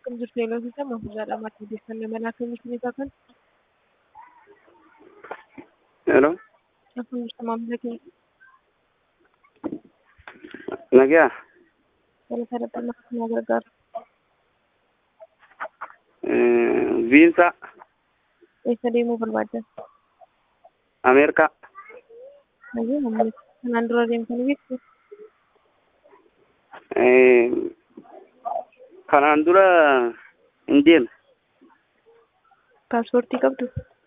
jirtu yeroo isa mafuudhaadha maatii odeeffannoo manaa kan nuti kan Hello. akkuma jirtu maamila keenya Nagaa. walitti dhadhama kana gargaaru. Visa Eessa deemuu barbaaddan? Amerika. Hayyuu maamila kanaan dura deemtanii beektu? Kanaan dura hin deemne. Paaspoortii qabdu?